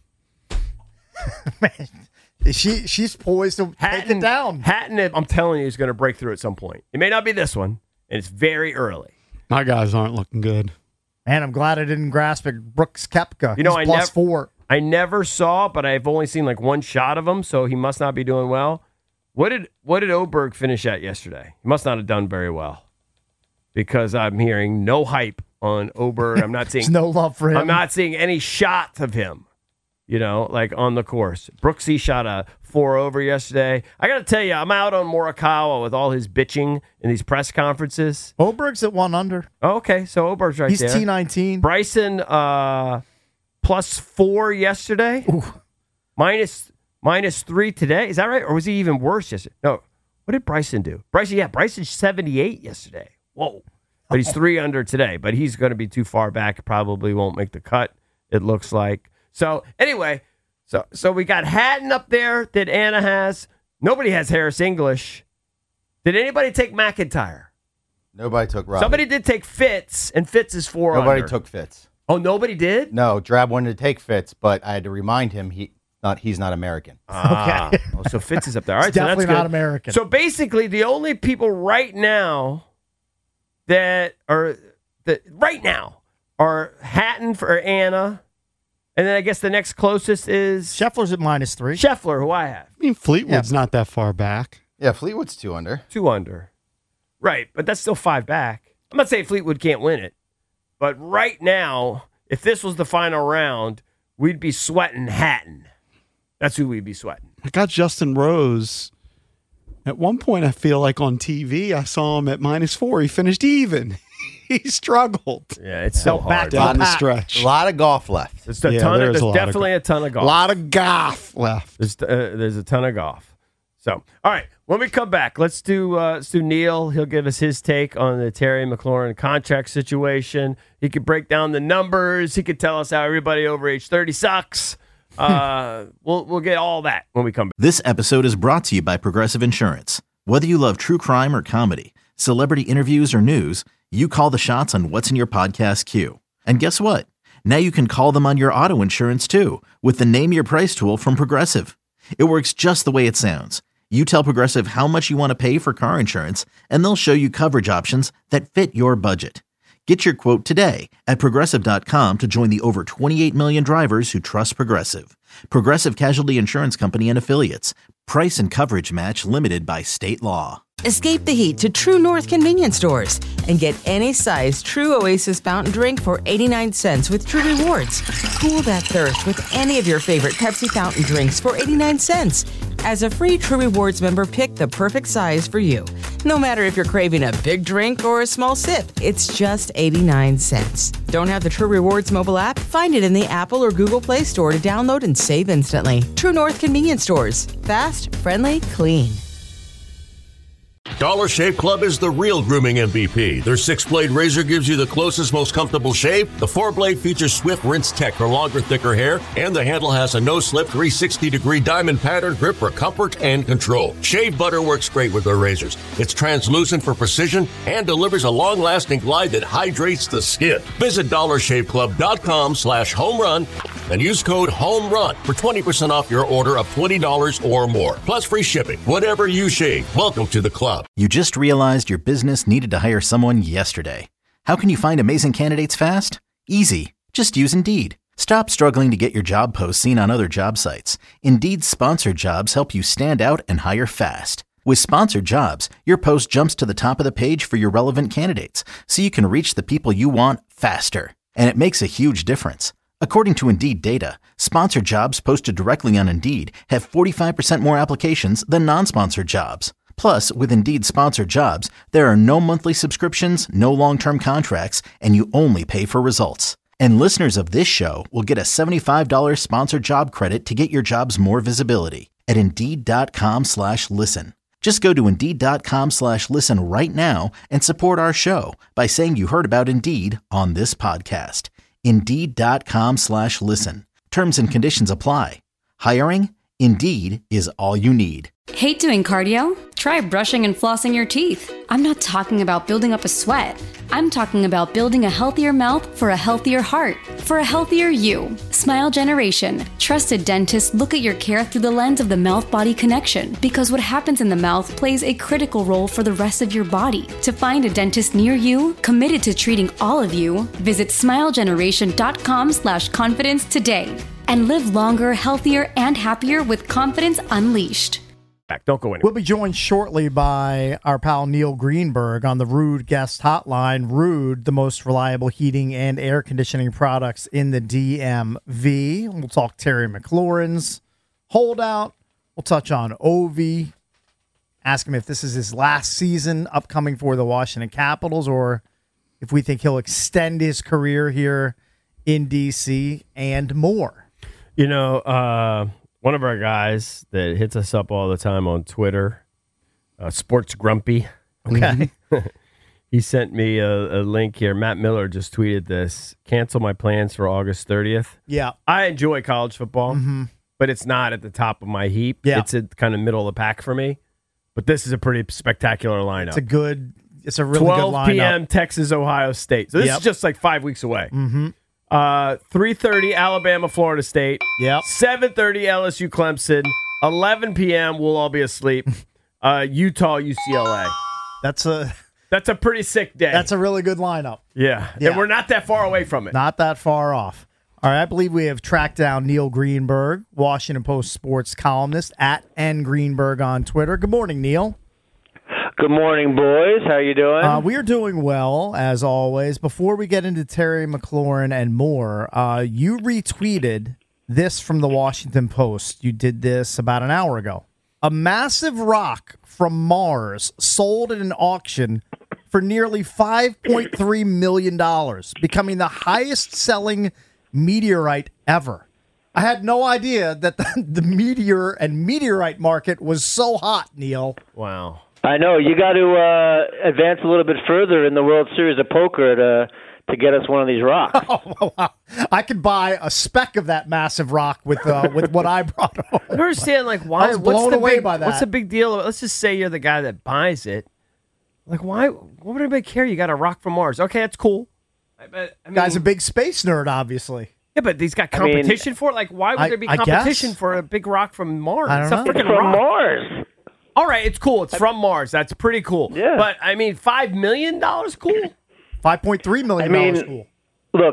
man, she's poised to take it down. Hatton, I'm telling you, is going to break through at some point. It may not be this one, and it's very early. My guys aren't looking good. And I'm glad I didn't grasp it. Brooks Koepka. He's plus 4. I never saw, but I've only seen like one shot of him, so he must not be doing well. What did Oberg finish at yesterday? He must not have done very well because I'm hearing no hype on Oberg. I'm not seeing no love for him. I'm not seeing any shots of him, like on the course. Brooksy shot a 4 over yesterday. I got to tell you, I'm out on Morikawa with all his bitching in these press conferences. Oberg's at 1 under. Oh, okay, so Oberg's right there. He's T19. Bryson plus 4 yesterday. Ooh. Minus 3 today. Is that right? Or was he even worse yesterday? No. What did Bryson do? Bryson 78 yesterday. Whoa. But he's 3 under today. But he's going to be too far back. Probably won't make the cut, it looks like. So, anyway, so we got Hatton up there that Anna has. Nobody has Harris English. Did anybody take McIntyre? Nobody took Robbie. Somebody did take Fitz, and Fitz is 4 under. Nobody took Fitz. Oh, nobody did? No, Drab wanted to take Fitz, but I had to remind him he's not American. Okay. So Fitz is up there. All right, definitely so that's not good. American. So basically, the only people right now that are Hatton for Anna, and then I guess the next closest is Scheffler's at minus 3. Scheffler, who I have. I mean, Fleetwood's not that far back. Yeah, Fleetwood's 2 under. 2 under. Right, but that's still 5 back. I'm not saying Fleetwood can't win it, but right now, if this was the final round, we'd be sweating Hatton. That's who we'd be sweating. I got Justin Rose. At one point, I feel like on TV, I saw him at -4. He finished even. He struggled. Yeah, it's so hard. Down the stretch. A lot of golf left. There's definitely a ton of golf. A lot of golf left. There's a ton of golf. So, all right, when we come back, let's do Neil. He'll give us his take on the Terry McLaurin contract situation. He could break down the numbers. He could tell us how everybody over age 30 sucks. We'll get all that when we come back. This episode is brought to you by Progressive Insurance. Whether you love true crime or comedy, celebrity interviews or news, you call the shots on what's in your podcast queue. And guess what? Now you can call them on your auto insurance too with the Name Your Price tool from Progressive. It works just the way it sounds. You tell Progressive how much you want to pay for car insurance, and they'll show you coverage options that fit your budget. Get your quote today at Progressive.com to join the over 28 million drivers who trust Progressive. Progressive Casualty Insurance Company and Affiliates. Price and coverage match limited by state law. Escape the heat to True North convenience stores and get any size True Oasis fountain drink for 89 cents with True Rewards. Cool that thirst with any of your favorite Pepsi fountain drinks for 89 cents. As a free True Rewards member, pick the perfect size for you. No matter if you're craving a big drink or a small sip, it's just 89 cents. Don't have the True Rewards mobile app? Find it in the Apple or Google Play Store to download and save instantly. True North convenience stores. Fast, friendly, clean. Dollar Shave Club is the real grooming MVP. Their 6-blade razor gives you the closest, most comfortable shave. The 4-blade features swift rinse tech for longer, thicker hair, and the handle has a no-slip 360-degree diamond pattern grip for comfort and control. Shave butter works great with their razors. It's translucent for precision and delivers a long-lasting glide that hydrates the skin. Visit DollarShaveClub.com/homerun and use code HOMERUN for 20% off your order of $20 or more. Plus free shipping. Whatever you shave, welcome to the club. You just realized your business needed to hire someone yesterday. How can you find amazing candidates fast? Easy. Just use Indeed. Stop struggling to get your job posts seen on other job sites. Indeed's sponsored jobs help you stand out and hire fast. With sponsored jobs, your post jumps to the top of the page for your relevant candidates, so you can reach the people you want faster. And it makes a huge difference. According to Indeed data, sponsored jobs posted directly on Indeed have 45% more applications than non-sponsored jobs. Plus, with Indeed sponsored jobs, there are no monthly subscriptions, no long-term contracts, and you only pay for results. And listeners of this show will get a $75 sponsored job credit to get your jobs more visibility at Indeed.com/listen. Just go to Indeed.com/listen right now and support our show by saying you heard about Indeed on this podcast. Indeed.com/listen. Terms and conditions apply. Hiring? Indeed is all you need. Hate doing cardio? Try brushing and flossing your teeth. I'm not talking about building up a sweat. I'm talking about building a healthier mouth for a healthier heart, for a healthier you. Smile Generation. Trusted dentists look at your care through the lens of the mouth-body connection because what happens in the mouth plays a critical role for the rest of your body. To find a dentist near you, committed to treating all of you, visit smilegeneration.com/confidence today and live longer, healthier, and happier with confidence unleashed. Don't go in. We'll be joined shortly by our pal Neil Greenberg on the Ruud guest hotline. Ruud, the most reliable heating and air conditioning products in the DMV. We'll talk Terry McLaurin's holdout. We'll touch on Ovi. Ask him if this is his last season upcoming for the Washington Capitals or if we think he'll extend his career here in D.C. and more. You know, one of our guys that hits us up all the time on Twitter, Sports Grumpy. Okay. He sent me a link here. Matt Miller just tweeted this. Cancel my plans for August 30th. Yeah. I enjoy college football, but it's not at the top of my heap. Yeah. It's at kind of middle of the pack for me. But this is a pretty spectacular lineup. It's a really good lineup. 12 p.m. Texas, Ohio State. So this is just like 5 weeks away. 3:30 Alabama, Florida State. Yep. 7:30 LSU, Clemson. 11 p.m. We'll all be asleep. Utah, UCLA. That's a pretty sick day. That's a really good lineup. Yeah. And we're not that far away from it. Not that far off. All right, I believe we have tracked down Neil Greenberg, Washington Post sports columnist at @ngreenberg on Twitter. Good morning, Neil. Good morning, boys. How you doing? We are doing well, as always. Before we get into Terry McLaurin and more, you retweeted this from the Washington Post. You did this about an hour ago. A massive rock from Mars sold at an auction for nearly $5.3 million, becoming the highest-selling meteorite ever. I had no idea that the meteor and meteorite market was so hot, Neil. Wow. I know. You got to advance a little bit further in the World Series of Poker to get us one of these rocks. Oh, wow. I could buy a speck of that massive rock with what I brought home. I don't understand, like, why? I was blown away by that. What's the big deal? Let's just say you're the guy that buys it. Like, why? What would anybody care? You got a rock from Mars. Okay, that's cool. I mean, Guy's a big space nerd, obviously. Yeah, but he's got competition for it. Like, why would there be competition for a big rock from Mars? I don't know. It's a freaking From rock. Mars. All right, it's cool. It's from Mars. That's pretty cool. Yeah. But, I mean, $5 million? Cool. $5.3 million cool. Look,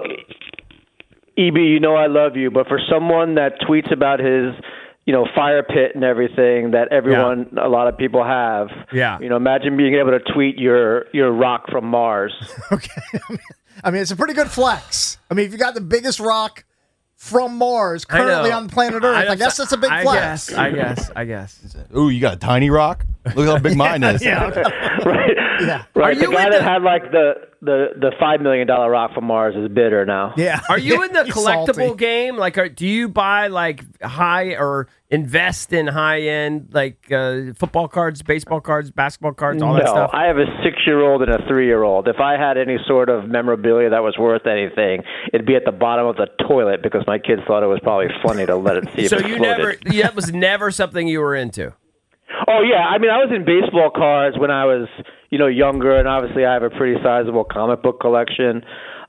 EB, you know I love you, but for someone that tweets about his, fire pit and everything that a lot of people have, imagine being able to tweet your rock from Mars. Okay. I mean, it's a pretty good flex. I mean, if you got the biggest rock from Mars currently on planet Earth, I guess that's a big flex. I guess. Ooh, you got a tiny rock? Look how big mine is. Right. Yeah. Right. The guy that had like the $5 million rock from Mars is bitter now. Yeah. Are you in the He's collectible salty. game? Like, do you buy like high or invest in high end like football cards, baseball cards, basketball cards, all that stuff? I have a 6-year-old and a 3-year-old. If I had any sort of memorabilia that was worth anything, it'd be at the bottom of the toilet because my kids thought it was probably funny to let it see if So it you floated. that was never something you were into. Oh yeah, I mean I was in baseball cards when I was younger, and obviously I have a pretty sizable comic book collection.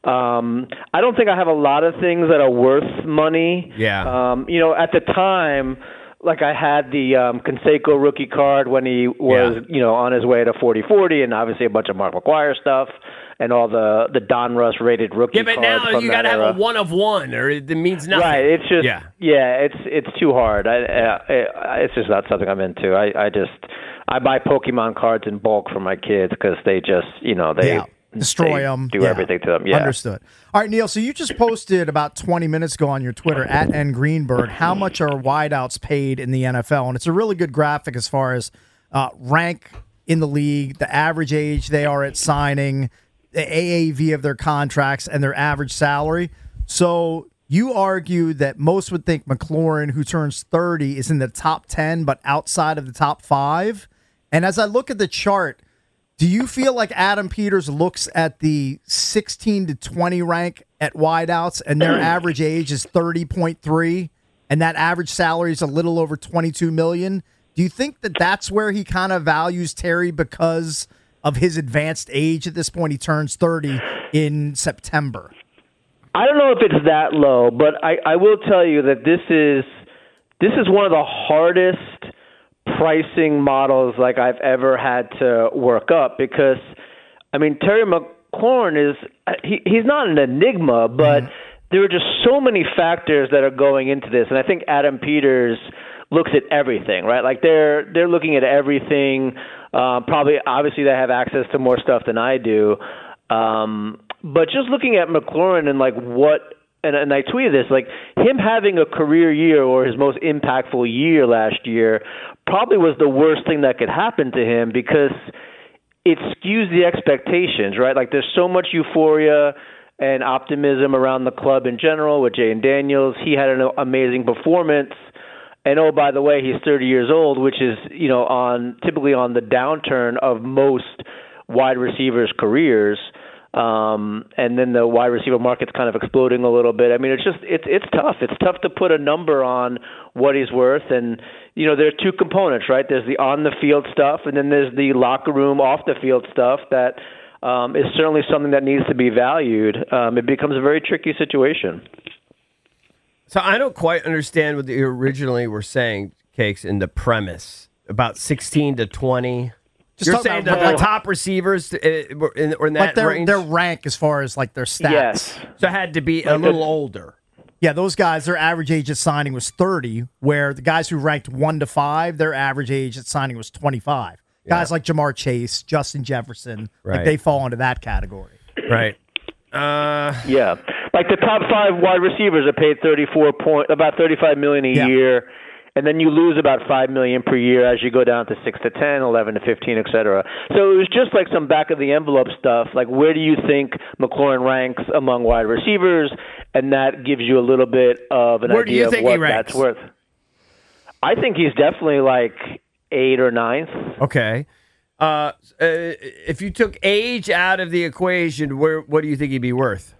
I don't think I have a lot of things that are worth money. Yeah. At the time, like I had the Canseco rookie card when he was on his way to 40-40, and obviously a bunch of Mark McGwire stuff. And all the Donruss rated rookie cards. Yeah, but now you got to have a 1 of 1, or it means nothing. Right. It's just it's too hard. It's just not something I'm into. I buy Pokemon cards in bulk for my kids because they just they destroy them, do everything to them. Yeah, understood. All right, Neil. So you just posted about 20 minutes ago on your Twitter at @ngreenberg how much are wideouts paid in the NFL, and it's a really good graphic as far as rank in the league, the average age they are at signing, the AAV of their contracts, and their average salary. So you argue that most would think McLaurin, who turns 30, is in the top 10, but outside of the top 5. And as I look at the chart, do you feel like Adam Peters looks at the 16 to 20 rank at wideouts and their average age is 30.3 and that average salary is a little over $22 million? Do you think that that's where he kind of values Terry because of his advanced age at this point? He turns 30 in September. I don't know if it's that low, but I will tell you that this is one of the hardest pricing models like I've ever had to work up because, I mean, Terry McLaurin he's not an enigma, but there are just so many factors that are going into this, and I think Adam Peters looks at everything, right? Like they're looking at everything. Probably, obviously, they have access to more stuff than I do. But just looking at McLaurin and like and I tweeted this, like him having a career year or his most impactful year last year probably was the worst thing that could happen to him because it skews the expectations, right? Like there's so much euphoria and optimism around the club in general with Jay and Daniels. He had an amazing performance. And oh, by the way, he's 30 years old, which is, typically on the downturn of most wide receivers' careers. And then the wide receiver market's kind of exploding a little bit. I mean, it's tough. It's tough to put a number on what he's worth. And, there are two components, right? There's the on-the-field stuff, and then there's the locker room, off-the-field stuff that is certainly something that needs to be valued. It becomes a very tricky situation. So I don't quite understand what you originally were saying, Cakes, in the premise about 16 to 20. You're saying that the top receivers or in that range? Their rank as far as like their stats. Yes. So it had to be a little older. Yeah, those guys, their average age at signing was 30, where the guys who ranked 1 to 5, their average age at signing was 25. Guys like Jamar Chase, Justin Jefferson, Right. like they fall into that category. Right. Yeah, like the top 5 wide receivers are paid about $35 million a year, and then you lose about $5 million per year as you go down to 6 to 10, 11 to 15, etc. So it was just like some back of the envelope stuff. Like, where do you think McLaurin ranks among wide receivers? And that gives you a little bit of an Where do you idea of think what he ranks? that's worth. I think he's definitely like 8th or 9th. Okay. If you took age out of the equation, what do you think he'd be worth?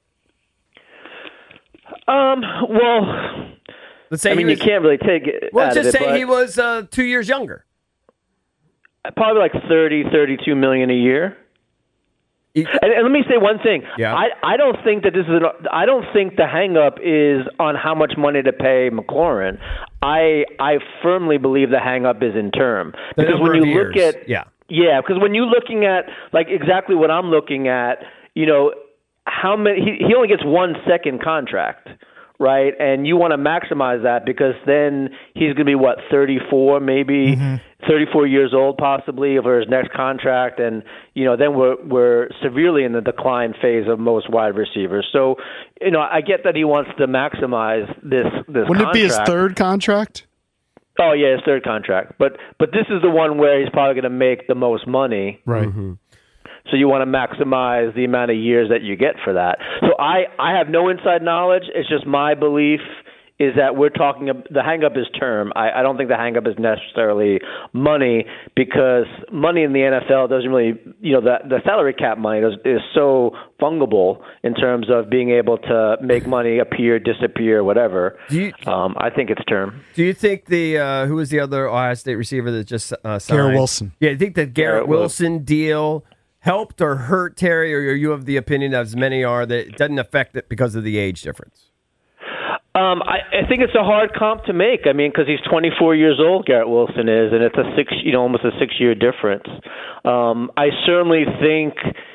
Well, let's say you can't really take it. Well, out just of it, say but he was 2 years younger. probably like 32 million a year. And let me say one thing. Yeah. I don't think that I don't think the hang up is on how much money to pay McLaurin. I firmly believe the hang up is in term. Because when you look at because when you're looking at like exactly what I'm looking at, how many he only gets 1 second contract. Right, and you want to maximize that because then he's going to be 34, maybe 34 years old, possibly for his next contract, and then we're severely in the decline phase of most wide receivers. So, I get that he wants to maximize this. Wouldn't contract. it be his 3rd contract? Oh yeah, his 3rd contract, but this is the one where he's probably going to make the most money. Right. Mm-hmm. So you want to maximize the amount of years that you get for that. So I have no inside knowledge. It's just my belief is that we're talking – the hang-up is term. I don't think the hang-up is necessarily money because money in the NFL doesn't really – the salary cap money is so fungible in terms of being able to make money appear, disappear, whatever. I think it's term. Do you think who was the other Ohio State receiver that just signed? Garrett Wilson. Yeah, I think the Garrett Wilson deal – helped or hurt Terry, or are you of the opinion, as many are, that it doesn't affect it because of the age difference? I think it's a hard comp to make. I mean, because he's 24 years old, Garrett Wilson is, and it's almost a 6-year difference. I certainly think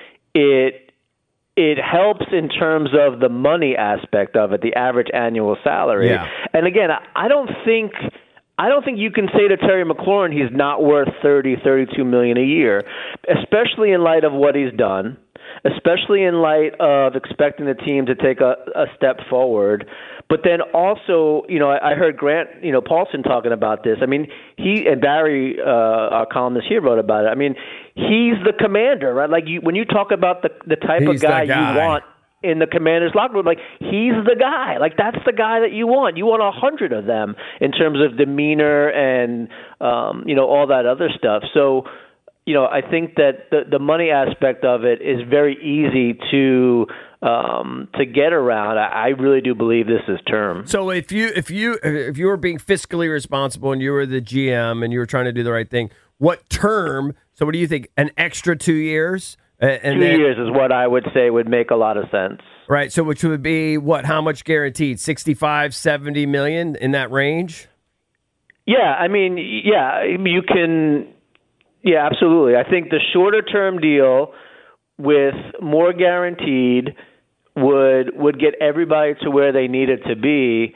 it helps in terms of the money aspect of it, the average annual salary. Yeah. And again, I don't think you can say to Terry McLaurin he's not worth $32 million a year, especially in light of what he's done, especially in light of expecting the team to take a step forward. But then also, I heard Grant, Paulson talking about this. I mean, he and Barry, our columnist here, wrote about it. I mean, he's the commander, right? Like when you talk about the type of guy you want in the Commander's locker room, like he's the guy. Like that's the guy that you want. You want 100 of them in terms of demeanor and all that other stuff. So, I think that the money aspect of it is very easy to get around. I really do believe this is term. So if you were being fiscally responsible and you were the GM and you were trying to do the right thing, what term? So what do you think? An extra 2 years? And 2 years is what I would say would make a lot of sense. Right. So which would be what? How much guaranteed? 65, 70 million in that range? Yeah. I mean, you can. Yeah, absolutely. I think the shorter term deal with more guaranteed would get everybody to where they needed to be.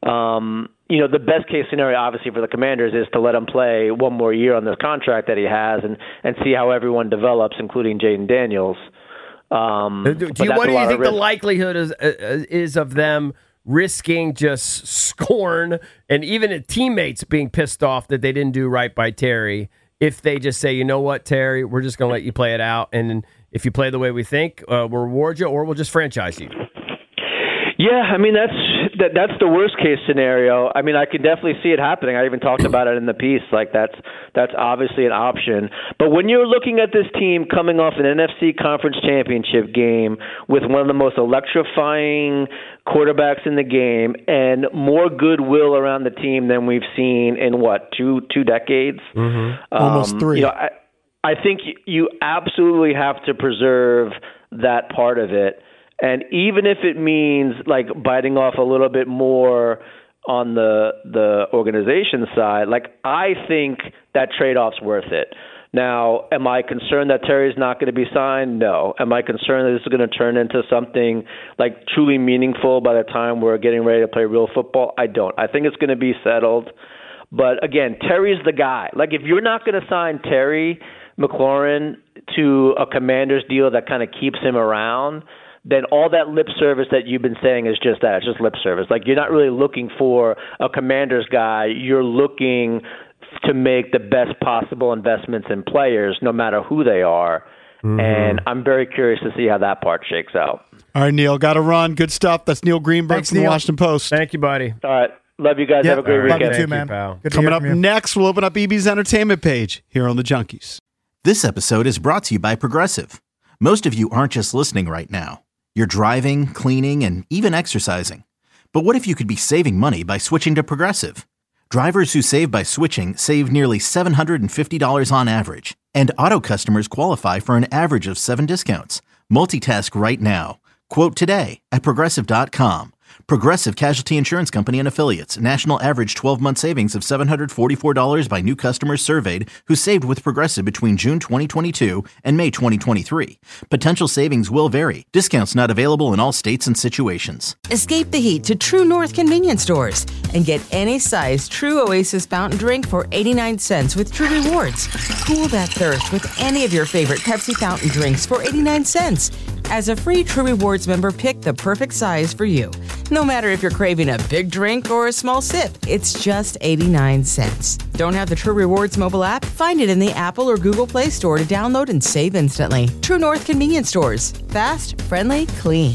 The best case scenario, obviously, for the Commanders is to let him play one more year on this contract that he has and see how everyone develops, including Jaden Daniels. What do you think the likelihood is of them risking just scorn and even teammates being pissed off that they didn't do right by Terry if they just say, you know what, Terry, we're just going to let you play it out, and if you play the way we think, we'll reward you, or we'll just franchise you? Yeah, I mean that's the worst case scenario. I mean, I can definitely see it happening. I even talked about it in the piece. Like that's obviously an option. But when you're looking at this team coming off an NFC Conference Championship game with one of the most electrifying quarterbacks in the game and more goodwill around the team than we've seen in two decades, almost 3. I think you absolutely have to preserve that part of it. And even if it means like biting off a little bit more on the organization side, like I think that trade-off's worth it. Now, am I concerned that Terry's not going to be signed? No. Am I concerned that this is going to turn into something like truly meaningful by the time we're getting ready to play real football? I don't. I think it's going to be settled. But again, Terry's the guy. Like, if you're not going to sign Terry McLaurin to a Commanders deal that kind of keeps him around, then all that lip service that you've been saying is just that. It's just lip service. Like, you're not really looking for a Commanders guy. You're looking to make the best possible investments in players, no matter who they are. Mm-hmm. And I'm very curious to see how that part shakes out. All right, Neil, got to run. Good stuff. That's Neil Greenberg from the Washington Post. Thank you, buddy. All right. Love you guys. Have a great weekend. Love you too, man. Good to Coming hear up from you. next, we'll open up EB's entertainment page here on The Junkies. This episode is brought to you by Progressive. Most of you aren't just listening right now. You're driving, cleaning, and even exercising. But what if you could be saving money by switching to Progressive? Drivers who save by switching save nearly $750 on average. And auto customers qualify for an average of 7 discounts. Multitask right now. Quote today at Progressive.com. Progressive Casualty Insurance Company and Affiliates. National average 12-month savings of $744 by new customers surveyed who saved with Progressive between June 2022 and May 2023. Potential savings will vary. Discounts not available in all states and situations. Escape the heat to True North convenience stores and get any size True Oasis fountain drink for 89 cents with True Rewards. Cool that thirst with any of your favorite Pepsi fountain drinks for 89 cents. As a free True Rewards member, pick the perfect size for you. No matter if you're craving a big drink or a small sip, it's just 89 cents. Don't have the True Rewards mobile app? Find it in the Apple or Google Play Store to download and save instantly. True North convenience stores. Fast, friendly, clean.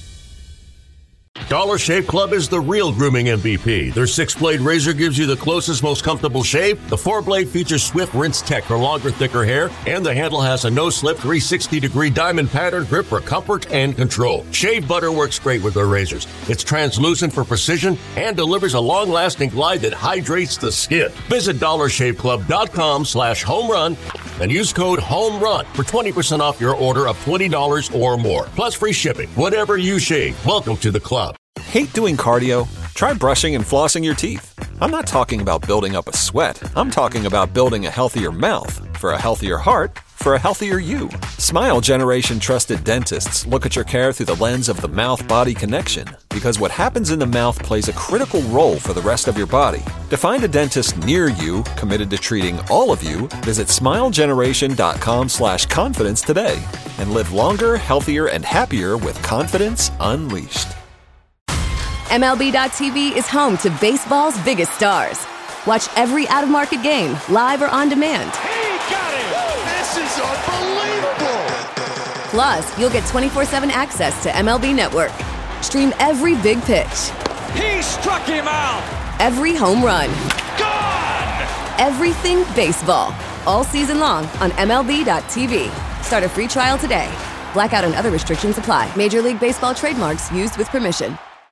Dollar Shave Club is the real grooming MVP. Their 6-blade razor gives you the closest, most comfortable shave. The 4-blade features swift rinse tech for longer, thicker hair, and the handle has a no-slip 360-degree diamond pattern grip for comfort and control. Shave butter works great with their razors. It's translucent for precision and delivers a long-lasting glide that hydrates the skin. Visit dollarshaveclub.com/homerun and use code HOMERUN for 20% off your order of $20 or more. Plus free shipping. Whatever you shave, welcome to the club. Hate doing cardio? Try brushing and flossing your teeth. I'm not talking about building up a sweat. I'm talking about building a healthier mouth for a healthier heart for a healthier you. Smile Generation trusted dentists look at your care through the lens of the mouth-body connection, because what happens in the mouth plays a critical role for the rest of your body. To find a dentist near you committed to treating all of you, visit smilegeneration.com/confidence today and live longer, healthier, and happier with confidence unleashed. MLB.tv is home to baseball's biggest stars. Watch every out-of-market game, live or on demand. He got it! This is unbelievable! Plus, you'll get 24/7 access to MLB Network. Stream every big pitch. He struck him out! Every home run. Gone! Everything baseball. All season long on MLB.tv. Start a free trial today. Blackout and other restrictions apply. Major League Baseball trademarks used with permission.